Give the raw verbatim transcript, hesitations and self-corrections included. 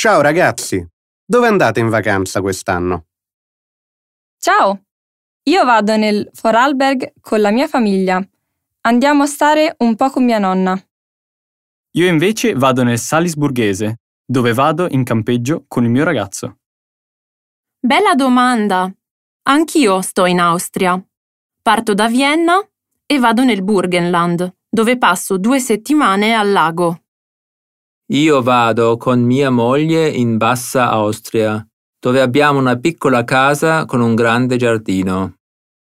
Ciao ragazzi, dove andate in vacanza quest'anno? Ciao! Io vado nel Vorarlberg con la mia famiglia. Andiamo a stare un po' con mia nonna. Io invece vado nel Salisburghese, dove vado in campeggio con il mio ragazzo. Bella domanda! Anch'io sto in Austria. Parto da Vienna e vado nel Burgenland, dove passo due settimane al lago. Io vado con mia moglie in Bassa Austria, dove abbiamo una piccola casa con un grande giardino.